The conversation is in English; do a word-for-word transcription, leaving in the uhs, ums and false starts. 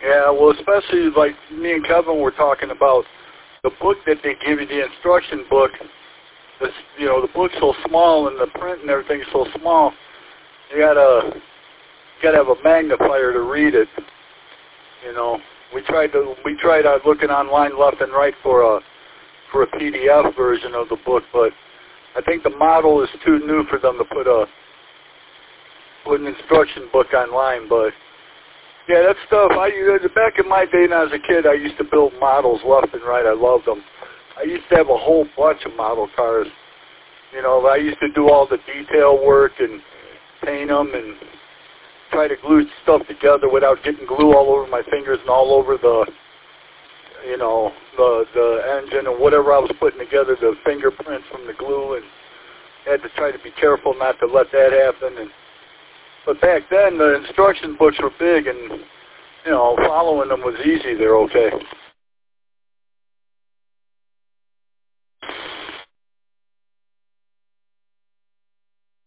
Yeah, well, especially like me and Kevin were talking about the book that they give you, the instruction book. This, you know, the book's so small and the print and everything's so small. You gotta, you gotta have a magnifier to read it. You know, we tried to, we tried out looking online left and right for a, for a P D F version of the book, but I think the model is too new for them to put a, put an instruction book online. But yeah, that stuff, I, back in my day when I was a kid, I used to build models left and right. I loved them. I used to have a whole bunch of model cars. You know, I used to do all the detail work and paint them and try to glue stuff together without getting glue all over my fingers and all over the, you know, the the engine and whatever I was putting together, the fingerprints from the glue, and had to try to be careful not to let that happen. And but back then, the instruction books were big, and, you know, following them was easy. They're okay.